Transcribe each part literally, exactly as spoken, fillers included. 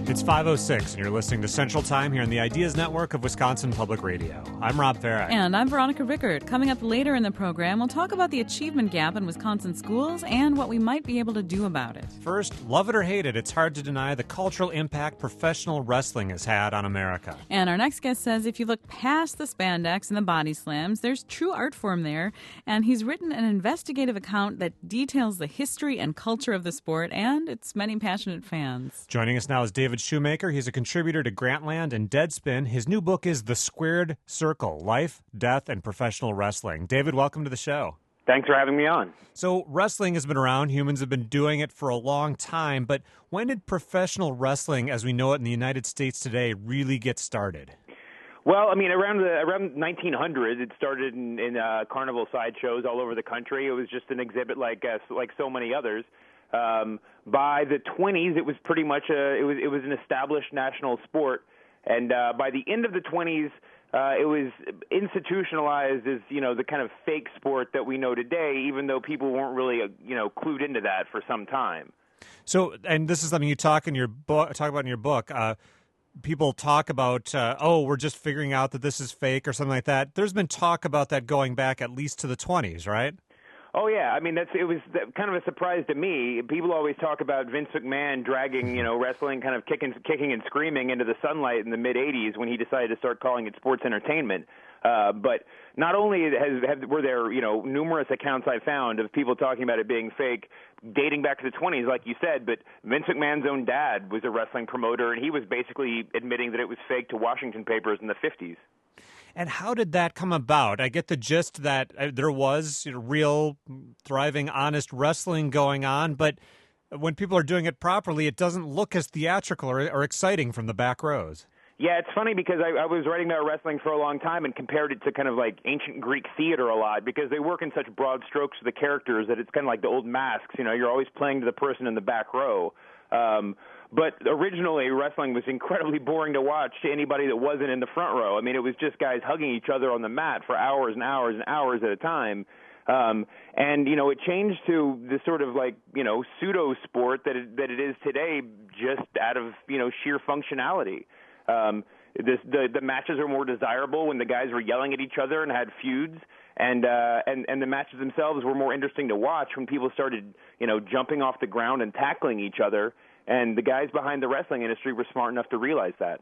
It's five oh six, and you're listening to Central Time here on the Ideas Network of Wisconsin Public Radio. I'm Rob Farah. And I'm Veronica Rickert. Coming up later in the program, we'll talk about the achievement gap in Wisconsin schools and what we might be able to do about it. First, love it or hate it, it's hard to deny the cultural impact professional wrestling has had on America. And our next guest says if you look past the spandex and the body slams, there's true art form there. And he's written an investigative account that details the history and culture of the sport and its many passionate fans. Joining us now is David Shoemaker. He's a contributor to Grantland and Deadspin. His new book is The Squared Circle, Life, Death, and Professional Wrestling. David, welcome to the show. Thanks for having me on. So wrestling has been around. Humans have been doing it for a long time. But when did professional wrestling, as we know it in the United States today, really get started? Well, I mean, around the around nineteen hundred, it started in, in uh, carnival sideshows all over the country. It was just an exhibit like uh, like so many others. Um, by the twenties, it was pretty much a it was it was an established national sport, and uh, by the end of the twenties, uh, it was institutionalized as you know the kind of fake sport that we know today. Even though people weren't really uh, you know clued into that for some time. So, and this is something you talk in your book talk about in your book. Uh, people talk about uh, oh, we're just figuring out that this is fake or something like that. There's been talk about that going back at least to the twenties, right? Oh yeah, I mean that's it was kind of a surprise to me. People always talk about Vince McMahon dragging, you know, wrestling kind of kicking, kicking and screaming into the sunlight in the mid eighties when he decided to start calling it sports entertainment. Uh, but not only has have, were there, you know, numerous accounts I found of people talking about it being fake, dating back to the twenties, like you said. But Vince McMahon's own dad was a wrestling promoter, and he was basically admitting that it was fake to Washington papers in the fifties. And how did that come about? I get the gist that uh, there was you know, real, thriving, honest wrestling going on, but when people are doing it properly, it doesn't look as theatrical or, or exciting from the back rows. Yeah, it's funny because I, I was writing about wrestling for a long time and compared it to kind of like ancient Greek theater a lot because they work in such broad strokes for the characters that it's kind of like the old masks. You know, you're always playing to the person in the back row. Um, but originally, wrestling was incredibly boring to watch to anybody that wasn't in the front row. I mean, it was just guys hugging each other on the mat for hours and hours and hours at a time. Um, and, you know, it changed to the sort of like, you know, pseudo sport that it, that it is today just out of, you know, sheer functionality. Um, this, the, the matches are more desirable when the guys were yelling at each other and had feuds. And, uh, and, and the matches themselves were more interesting to watch when people started, you know, jumping off the ground and tackling each other. And the guys behind the wrestling industry were smart enough to realize that.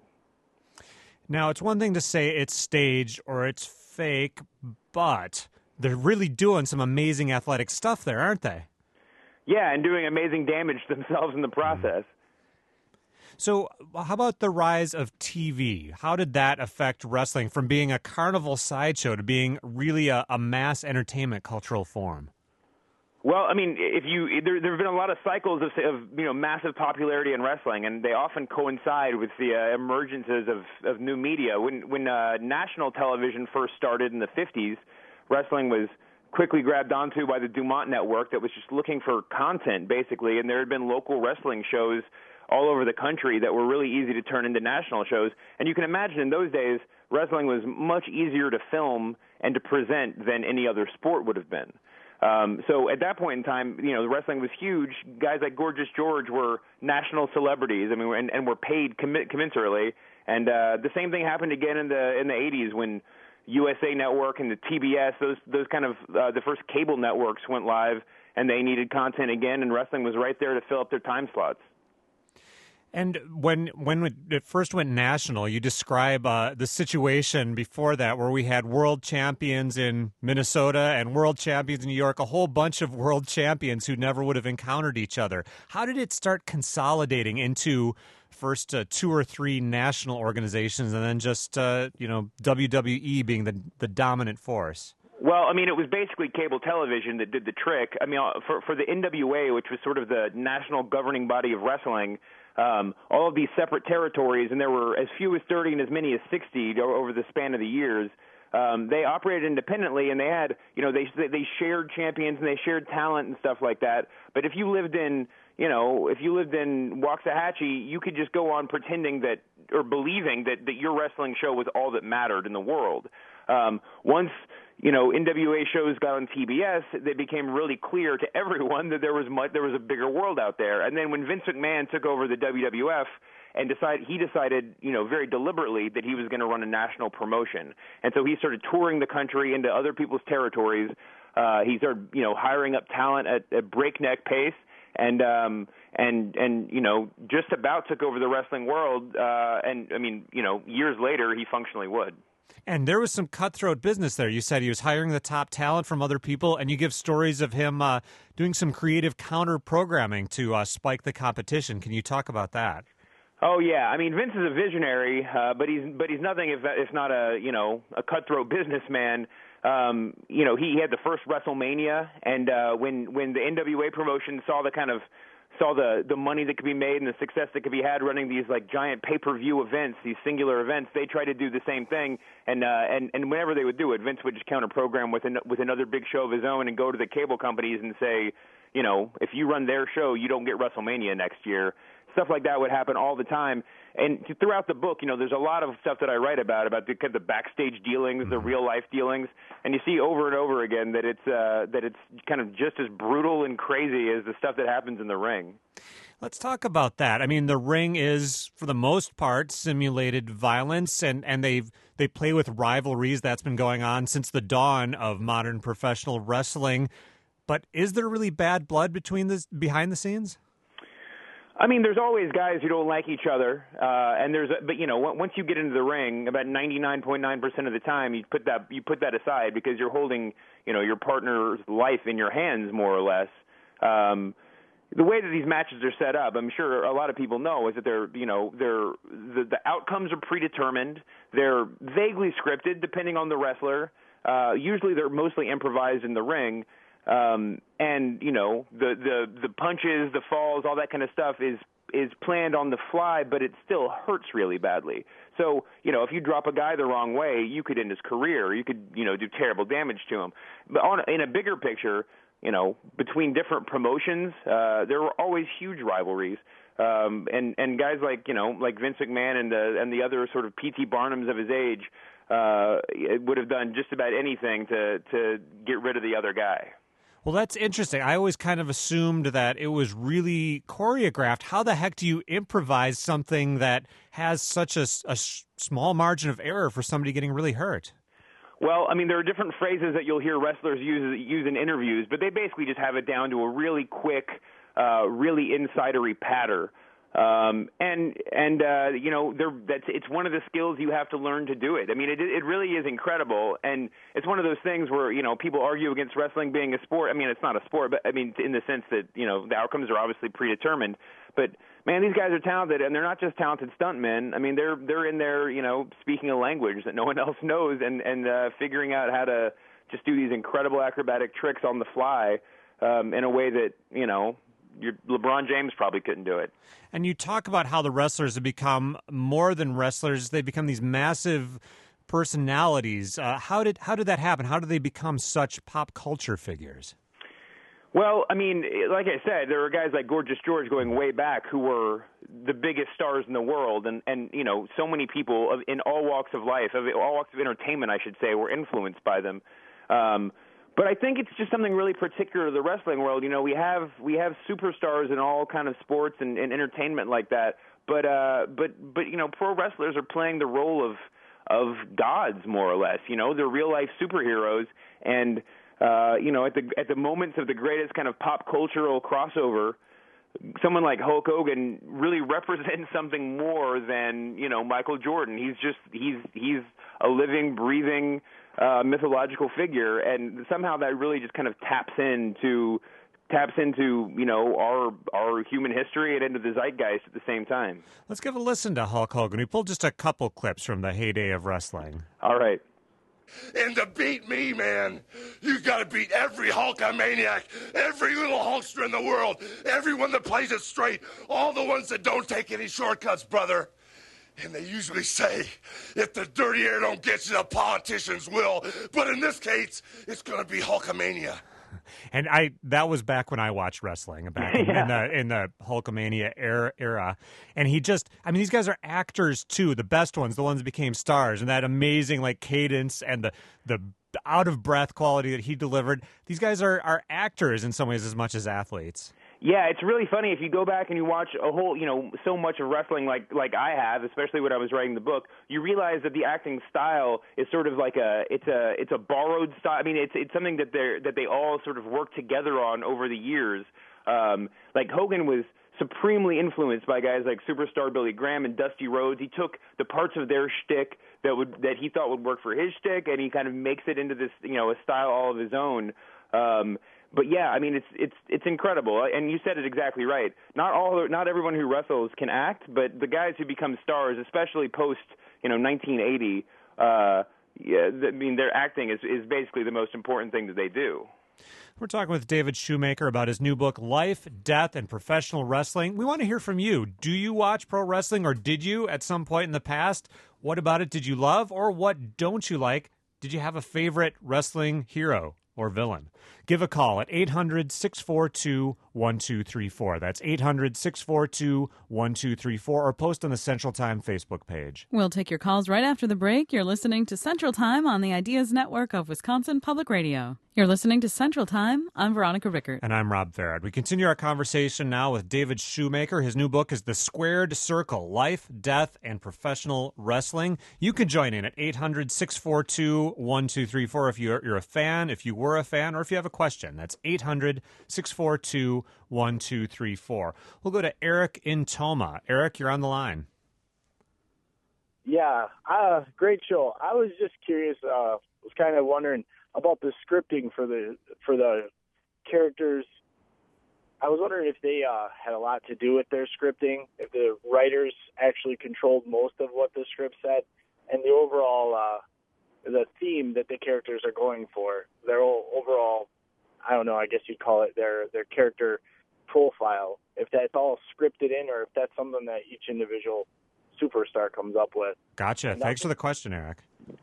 Now, it's one thing to say it's staged or it's fake, but they're really doing some amazing athletic stuff there, aren't they? Yeah, and doing amazing damage to themselves in the process. So how about the rise of T V? How did that affect wrestling from being a carnival sideshow to being really a, a mass entertainment cultural form? Well, I mean, if you there there have been a lot of cycles of, of you know massive popularity in wrestling, and they often coincide with the uh, emergences of, of new media. When when uh, national television first started in the fifties, wrestling was quickly grabbed onto by the Dumont Network that was just looking for content, basically, and there had been local wrestling shows all over the country that were really easy to turn into national shows. And you can imagine in those days, wrestling was much easier to film and to present than any other sport would have been. Um, so at that point in time, you know, the wrestling was huge. Guys like Gorgeous George were national celebrities. I mean, and, and were paid comm- commensurately. And uh, the same thing happened again in the in the eighties when U S A Network and the T B S, those those kind of uh, the first cable networks went live, and they needed content again, and wrestling was right there to fill up their time slots. And when when it first went national, you describe uh, the situation before that where we had world champions in Minnesota and world champions in New York, a whole bunch of world champions who never would have encountered each other. How did it start consolidating into first uh, two or three national organizations and then just, uh, you know, W W E being the, the dominant force? Well, I mean, it was basically cable television that did the trick. I mean, for for the N W A, which was sort of the national governing body of wrestling, um, all of these separate territories, and there were as few as thirty and as many as sixty over the span of the years. Um, they operated independently, and they had, you know, they they shared champions and they shared talent and stuff like that. But if you lived in, you know, if you lived in Waxahachie, you could just go on pretending that or believing that that your wrestling show was all that mattered in the world. Um, once you know, N W A shows got on T B S, it became really clear to everyone that there was much, there was a bigger world out there. And then when Vince McMahon took over the W W F and decided, he decided, you know, very deliberately that he was going to run a national promotion. And so he started touring the country into other people's territories. Uh, he started, you know, hiring up talent at, at breakneck pace. And um, and and you know, just about took over the wrestling world. Uh, and I mean, you know, years later, he functionally would. And there was some cutthroat business there. You said he was hiring the top talent from other people, and you give stories of him uh, doing some creative counter-programming to uh, spike the competition. Can you talk about that? Oh yeah, I mean Vince is a visionary, uh, but he's but he's nothing if if not a you know a cutthroat businessman. Um, you know he had the first WrestleMania, and uh, when when the N W A promotion saw the kind of saw the the money that could be made and the success that could be had running these like giant pay-per-view events, these singular events, they tried to do the same thing. And uh, and and whenever they would do it, Vince would just counter-program with an, with another big show of his own and go to the cable companies and say, you know, if you run their show, you don't get WrestleMania next year. Stuff like that would happen all the time. And throughout the book, you know, there's a lot of stuff that I write about, about the, the backstage dealings, the real-life dealings, and you see over and over again that it's uh, that it's kind of just as brutal and crazy as the stuff that happens in the ring. Let's talk about that. I mean, the ring is, for the most part, simulated violence, and, and they they play with rivalries. That's been going on since the dawn of modern professional wrestling. But is there really bad blood between the behind the scenes? I mean, there's always guys who don't like each other, uh, and there's, but you know, once you get into the ring, about ninety-nine point nine percent of the time, you put that you put that aside because you're holding, you know, your partner's life in your hands, more or less. Um, the way that these matches are set up, I'm sure a lot of people know, is that they're, you know, they're the, the outcomes are predetermined. They're vaguely scripted, depending on the wrestler. Uh, usually, they're mostly improvised in the ring. Um, and, you know, the, the, the punches, the falls, all that kind of stuff is is planned on the fly, but it still hurts really badly. So, you know, if you drop a guy the wrong way, you could end his career. You could, you know, do terrible damage to him. But on, in a bigger picture, you know, between different promotions, uh, there were always huge rivalries. Um, and, and guys like, you know, like Vince McMahon and the, and the other sort of P T Barnums of his age uh, would have done just about anything to, to get rid of the other guy. Well, that's interesting. I always kind of assumed that it was really choreographed. How the heck do you improvise something that has such a, a small margin of error for somebody getting really hurt? Well, I mean, there are different phrases that you'll hear wrestlers use use in interviews, but they basically just have it down to a really quick, uh, really insidery patter. Um, and, and, uh, you know, that's, it's one of the skills you have to learn to do it. I mean, it, it really is incredible. And it's one of those things where, you know, people argue against wrestling being a sport. I mean, it's not a sport, but I mean, in the sense that, you know, the outcomes are obviously predetermined, but man, these guys are talented, and they're not just talented stuntmen. I mean, they're, they're in there, you know, speaking a language that no one else knows and, and, uh, figuring out how to just do these incredible acrobatic tricks on the fly, um, in a way that, you know, Your, LeBron James probably couldn't do it. And you talk about how the wrestlers have become more than wrestlers. They become these massive personalities. Uh, how did how did that happen? How did they become such pop culture figures? Well, I mean, like I said, there were guys like Gorgeous George going way back who were the biggest stars in the world. And, and you know, so many people of, in all walks of life, of all walks of entertainment, I should say, were influenced by them. Um But I think it's just something really particular to the wrestling world. You know, we have we have superstars in all kind of sports and, and entertainment like that. But uh, but but you know, pro wrestlers are playing the role of of gods, more or less. You know, they're real life superheroes, and uh, you know, at the at the moments of the greatest kind of pop cultural crossover, someone like Hulk Hogan really represents something more than, you know, Michael Jordan. He's just he's he's a living, breathing uh, mythological figure, and somehow that really just kind of taps into taps into you know our our human history and into the zeitgeist at the same time. Let's give a listen to Hulk Hogan. We pulled just a couple clips from the heyday of wrestling. All right. And to beat me, man, you got to beat every Hulkamaniac, every little Hulkster in the world, everyone that plays it straight, all the ones that don't take any shortcuts, brother. And they usually say, if the dirty air don't get you, the politicians will. But in this case, it's going to be Hulkamania. And I that was back when I watched wrestling, back in, Yeah. in the in the Hulkamania era, era. And he just, I mean, these guys are actors too, the best ones, the ones that became stars, and that amazing like cadence and the the out of breath quality that he delivered. These guys are are actors in some ways as much as athletes. Yeah, it's really funny if you go back and you watch a whole, you know, so much of wrestling like like I have, especially when I was writing the book. You realize that the acting style is sort of like a it's a it's a borrowed style. I mean, it's it's something that they that they all sort of work together on over the years. Um, like Hogan was supremely influenced by guys like Superstar Billy Graham and Dusty Rhodes. He took the parts of their shtick that would that he thought would work for his shtick, and he kind of makes it into this, you know, a style all of his own. Um, But yeah, I mean it's it's it's incredible, and you said it exactly right. Not all, not everyone who wrestles can act, but the guys who become stars, especially post you know nineteen eighty, uh, yeah, I mean their acting is is basically the most important thing that they do. We're talking with David Shoemaker about his new book, Life, Death, and Professional Wrestling. We want to hear from you. Do you watch pro wrestling, or did you at some point in the past? What about it did you love, or what don't you like? Did you have a favorite wrestling hero or villain? Give a call at eight hundred, six four two, one two three four. That's eight hundred, six four two, one two three four, or post on the Central Time Facebook page. We'll take your calls right after the break. You're listening to Central Time on the Ideas Network of Wisconsin Public Radio. You're listening to Central Time. I'm Veronica Rickert. And I'm Rob Farad. We continue our conversation now with David Shoemaker. His new book is The Squared Circle, Life, Death, and Professional Wrestling. You can join in at eight hundred, six four two, one two three four if you're, you're a fan, if you were a fan, or if you have a question. That's eight hundred, six four two, one two three four. We'll go to Eric in Toma. Eric, you're on the line. Yeah, uh, great show. I was just curious, uh, was kind of wondering about the scripting for the for the characters. I was wondering if they uh, had a lot to do with their scripting, if the writers actually controlled most of what the script said, and the overall uh, the theme that the characters are going for. Their overall, I don't know, I guess you'd call it their their character profile. If that's all scripted in, or if that's something that each individual superstar comes up with. Gotcha. Thanks for the question, Eric.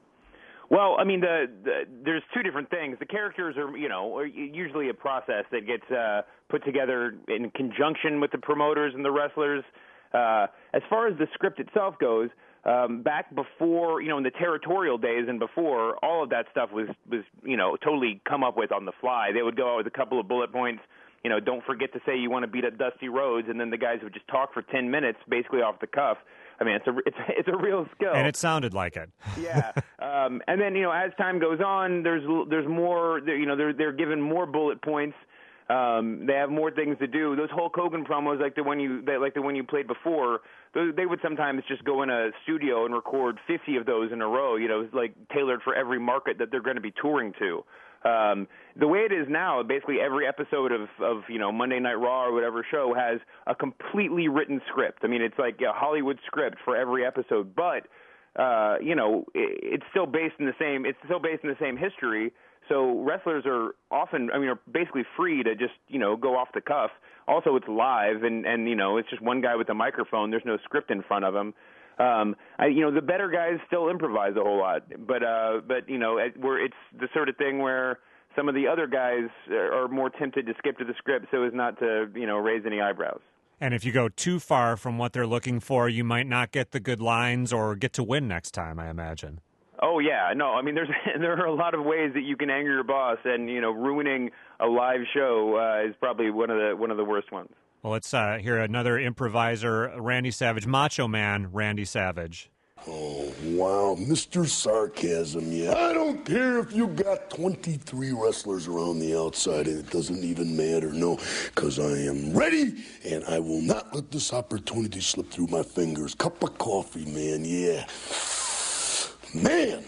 Well, I mean, the, the there's two different things. The characters are, you know, are usually a process that gets uh, put together in conjunction with the promoters and the wrestlers. Uh, as far as the script itself goes, um, back before, you know, in the territorial days and before, all of that stuff was, was, you know, totally come up with on the fly. They would go out with a couple of bullet points. You know, don't forget to say you want to beat up Dusty Rhodes, and then the guys would just talk for ten minutes, basically off the cuff. I mean, it's a it's it's a real skill. And it sounded like it. Yeah. Um, and then, you know, as time goes on, there's there's more. You know, they're they're given more bullet points. Um, they have more things to do. Those Hulk Hogan promos, like the one you like the one you played before, those, they would sometimes just go in a studio and record fifty of those in a row. You know, like tailored for every market that they're going to be touring to. Um, the way it is now, basically every episode of, of, you know, Monday Night Raw or whatever show has a completely written script. I mean, it's like a Hollywood script for every episode, but, uh, you know, it, it's still based in the same, it's still based in the same history. So wrestlers are often, I mean, are basically free to just, you know, go off the cuff. Also, it's live, and, and you know, it's just one guy with a microphone. There's no script in front of him. Um, I, you know, the better guys still improvise a whole lot, but, uh, but, you know, it, where it's the sort of thing where some of the other guys are more tempted to skip to the script so as not to, you know, raise any eyebrows. And if you go too far from what they're looking for, you might not get the good lines or get to win next time, I imagine. Oh, yeah. No, I mean, there's there are a lot of ways that you can anger your boss, and, you know, ruining a live show uh, is probably one of the one of the worst ones. Well, let's uh, hear another improviser, Randy Savage, Macho Man Randy Savage. Oh, wow, Mister Sarcasm, yeah. I don't care if you got twenty-three wrestlers around the outside, and it doesn't even matter, no, because I am ready, and I will not let this opportunity slip through my fingers. Cup of coffee, man, yeah. Man.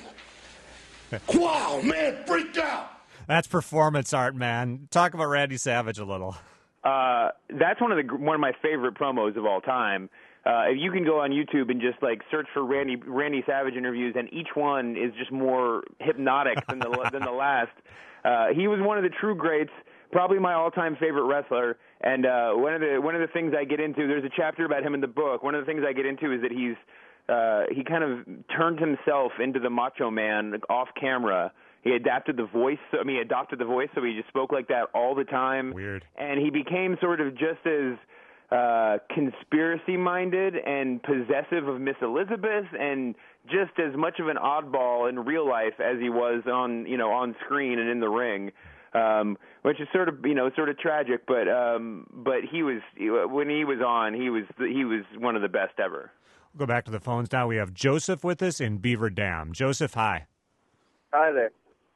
Wow, man, freaked out. That's performance art, man. Talk about Randy Savage a little. Uh, that's one of the one of my favorite promos of all time. Uh, if you can go on YouTube and just like search for Randy Randy Savage interviews, and each one is just more hypnotic than the than the last. Uh, he was one of the true greats, probably my all-time favorite wrestler. And uh, one of the one of the things I get into, there's a chapter about him in the book. One of the things I get into is that he's uh, he kind of turned himself into the Macho Man off camera. He adapted the voice. I mean, he adopted the voice, so he just spoke like that all the time. Weird. And he became sort of just as uh, conspiracy-minded and possessive of Miss Elizabeth, and just as much of an oddball in real life as he was on, you know, on screen and in the ring. Um, which is sort of, you know, sort of tragic, but um, but he was when he was on, he was he was one of the best ever. We'll go back to the phones now. We have Joseph with us in Beaver Dam. Joseph, hi. Hi there.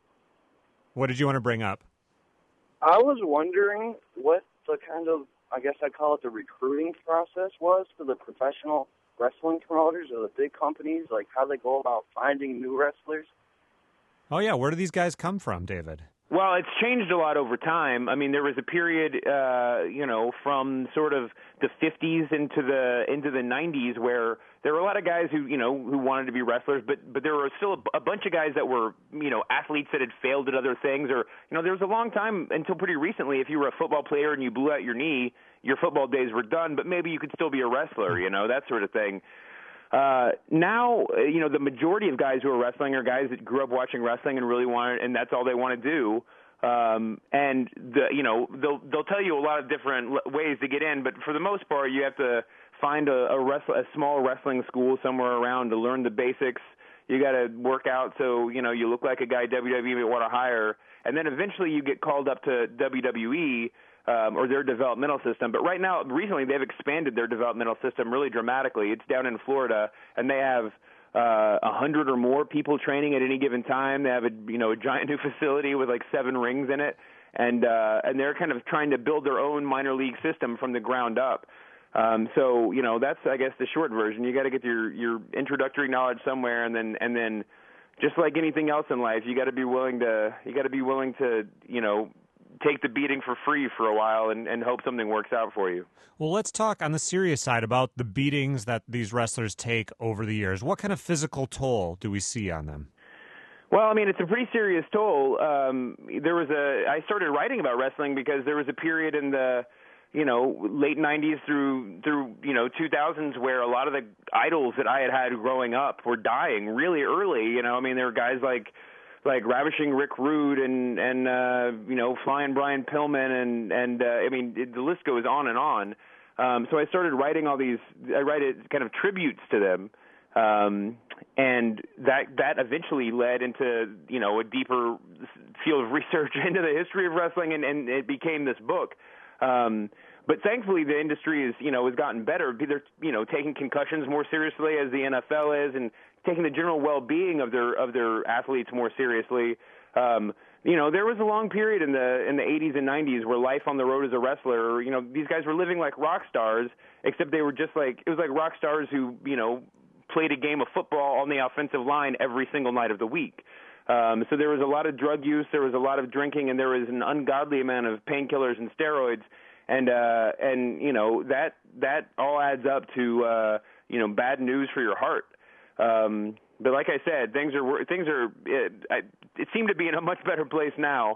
What did you want to bring up? I was wondering what the kind of, I guess I'd call it the recruiting process was for the professional wrestling promoters or the big companies, like how they go about finding new wrestlers. Oh, yeah. Where do these guys come from, David? Well, it's changed a lot over time. I mean, there was a period, uh, you know, from sort of the fifties into the into the nineties where there were a lot of guys who, you know, who wanted to be wrestlers, but but there were still a, a bunch of guys that were, you know, athletes that had failed at other things, or, you know, there was a long time until pretty recently, if you were a football player and you blew out your knee, your football days were done, but maybe you could still be a wrestler, you know, that sort of thing. Uh, now, you know, the majority of guys who are wrestling are guys that grew up watching wrestling and really want, and that's all they want to do. Um, and the, you know, they'll they'll tell you a lot of different ways to get in, but for the most part, you have to find a a, wrestle, a small wrestling school somewhere around to learn the basics. You got to work out so you know you look like a guy W W E would want to hire, and then eventually you get called up to W W E. Um, or their developmental system. But right now, recently, they've expanded their developmental system really dramatically. It's down in Florida, and they have uh, a hundred or more people training at any given time. They have a you know a giant new facility with like seven rings in it, and uh, and they're kind of trying to build their own minor league system from the ground up. Um, so you know that's I guess the short version. You got to get your your introductory knowledge somewhere, and then and then just like anything else in life, you got to be willing to you got to be willing to you know. take the beating for free for a while and, and hope something works out for you. Well, let's talk on the serious side about the beatings that these wrestlers take over the years. What kind of physical toll do we see on them? Well, I mean, it's a pretty serious toll. Um, there was a, I started writing about wrestling because there was a period in the, you know, late nineties through, through, you know, two thousands where a lot of the idols that I had had growing up were dying really early. You know, I mean, there were guys like, like Ravishing Rick Rude and and uh, you know Flying Brian Pillman and and uh, I mean it, the list goes on and on. Um, so I started writing all these. I write it kind of tributes to them, um, and that that eventually led into you know a deeper field of research into the history of wrestling, and, and it became this book. Um, but thankfully, the industry is you know has gotten better. They're you know taking concussions more seriously as the N F L is, and taking the general well-being of their of their athletes more seriously. Um, you know, there was a long period in the in the eighties and nineties where life on the road as a wrestler, you know, these guys were living like rock stars, except they were just like it was like rock stars who you know played a game of football on the offensive line every single night of the week. Um, so there was a lot of drug use, there was a lot of drinking, and there was an ungodly amount of painkillers and steroids, and uh, and you know that that all adds up to uh, you know bad news for your heart. Um, but like I said, things are things are it, it seem to be in a much better place now,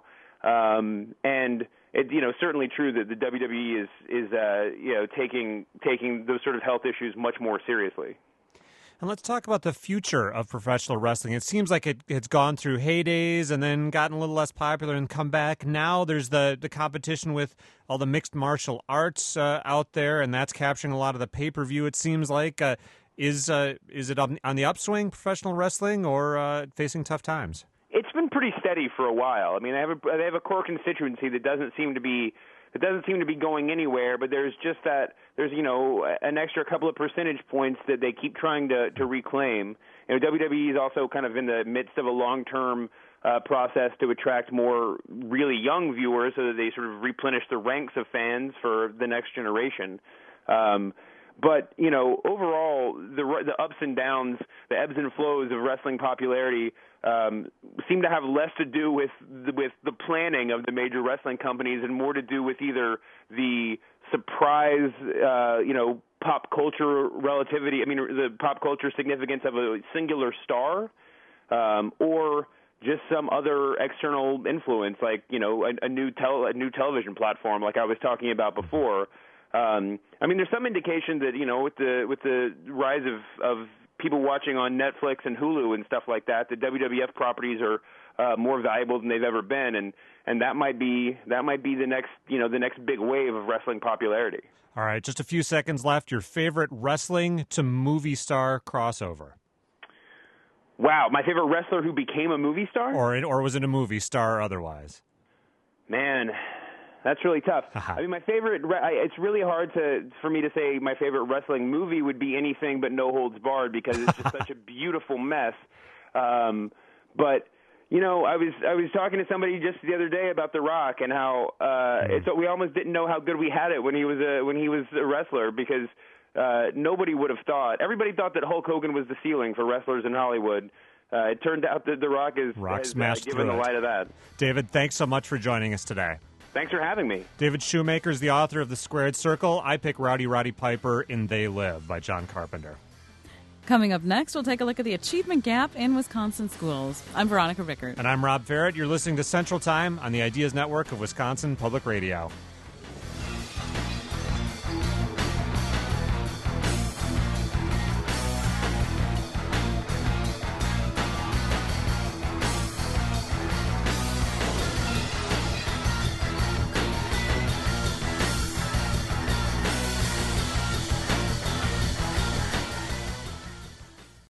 um, and it, you know certainly true that the W W E is is uh, you know taking taking those sort of health issues much more seriously. And let's talk about the future of professional wrestling. It seems like it, it's gone through heydays and then gotten a little less popular and come back. Now there's the, the competition with all the mixed martial arts uh, out there, and that's capturing a lot of the pay-per-view, it seems like. Uh, Is uh, is it on, on the upswing, professional wrestling, or uh, facing tough times? It's been pretty steady for a while. I mean, they have a they have a core constituency that doesn't seem to be it doesn't seem to be going anywhere. But there's just that there's you know an extra couple of percentage points that they keep trying to to reclaim. You know, W W E is also kind of in the midst of a long term uh, process to attract more really young viewers, so that they sort of replenish the ranks of fans for the next generation. Um, But, you know, overall, the the ups and downs, the ebbs and flows of wrestling popularity um, seem to have less to do with the, with the planning of the major wrestling companies and more to do with either the surprise, uh, you know, pop culture relativity, I mean, the pop culture significance of a singular star, um, or just some other external influence, like, you know, a, a new tel- a new television platform, like I was talking about before. Um, I mean, there's some indication that you know, with the with the rise of, of people watching on Netflix and Hulu and stuff like that, the W W F properties are uh, more valuable than they've ever been, and and that might be that might be the next you know the next big wave of wrestling popularity. All right, just a few seconds left. Your favorite wrestling to movie star crossover? Wow, my favorite wrestler who became a movie star? Or it, or was it a movie star or otherwise? Man, that's really tough. I mean, my favorite, it's really hard to for me to say my favorite wrestling movie would be anything but No Holds Barred because it's just such a beautiful mess. Um, but, you know, I was I was talking to somebody just the other day about The Rock and how uh, it's, we almost didn't know how good we had it when he was a, when he was a wrestler because uh, nobody would have thought. Everybody thought that Hulk Hogan was the ceiling for wrestlers in Hollywood. Uh, it turned out that The Rock is Rock has, smashed uh, given the through it. light of that. David, thanks so much for joining us today. Thanks for having me. David Shoemaker is the author of The Squared Circle. I pick Rowdy Roddy Piper in They Live by John Carpenter. Coming up next, we'll take a look at the achievement gap in Wisconsin schools. I'm Veronica Rickert. And I'm Rob Ferrett. You're listening to Central Time on the Ideas Network of Wisconsin Public Radio.